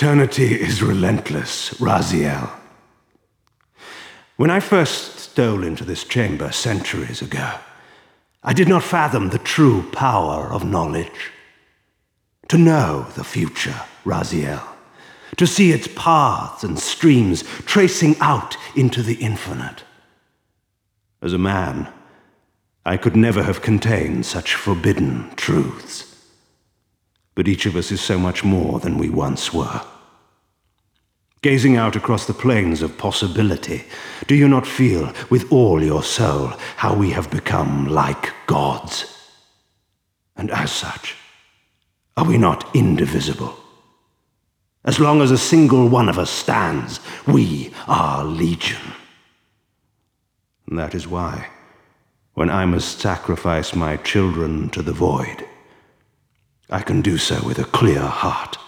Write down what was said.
Eternity is relentless, Raziel. When I first stole into this chamber centuries ago, I did not fathom the true power of knowledge. To know the future, Raziel, to see its paths and streams tracing out into the infinite. As a man, I could never have contained such forbidden truths. But each of us is so much more than we once were. Gazing out across the plains of possibility, do you not feel with all your soul how we have become like gods? And as such, are we not indivisible? As long as a single one of us stands, we are legion. And that is why, when I must sacrifice my children to the void, I can do so with a clear heart